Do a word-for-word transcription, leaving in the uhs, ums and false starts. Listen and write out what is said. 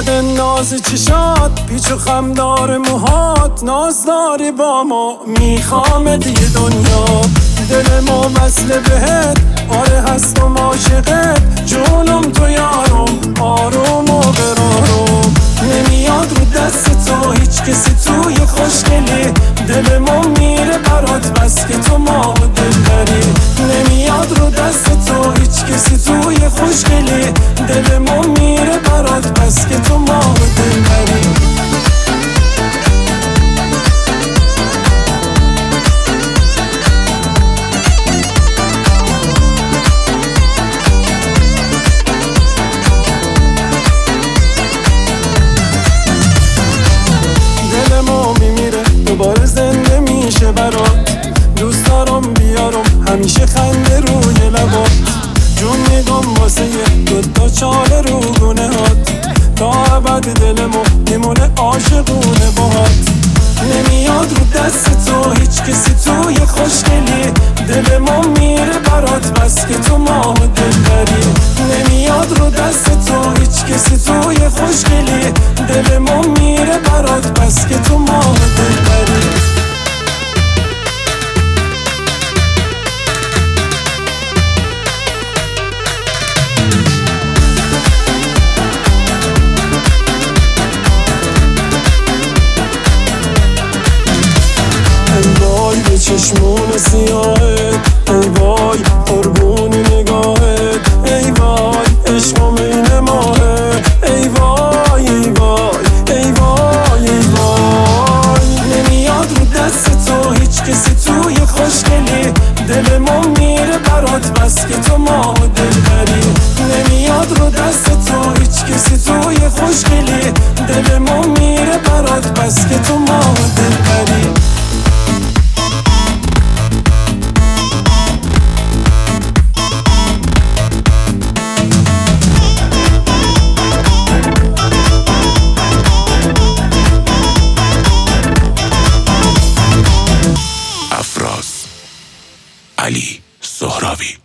اومده ناز چشات، پیچ و خم داره موهات، ناز داری با ما میخوام دیگه دنیا. دل ما وصله بهت، آره هستم عاشقت، جونم تو یارم، آروم و قرارم. نمیاد رو دست تو هیچ کسی توی خوشگلی، دل ما میره برات بس که تو ما دل داری. نمیاد رو دست تو هیچ کسی توی خوشگلی، دل ما میره برات بس که تو ما دل داری. دوباره زنده میشه برات، دوست دارم بیارم همیشه خنده روی لبات. جون میگم واسه یه دوتا چاله رو گونه هات، تا ابد دلمو میمونه عاشقونه باهات. نمیاد رو دست تو هیچ کسی توی خوشگلی، دل ما میره برات بس که تو ما دل داری. نمیاد رو دست تو هیچ کسی توی خوشگلی، دل ما میره برات بس که تو ما دل داری. به چشمون سیاهت، ای وای قربون نگاهت، ای وای عشقم این ماهه، ای وای ای وای ای وای ای وای. نمیاد رو دست تو هیچ کسی توی خوشگلی، دل ما میره برات بس که تو ما دل داری. نمیاد رو دست تو هیچ کسی توی خوشگلی، دل ما میره برات بس که تو ما دل داری. علی سهراوی.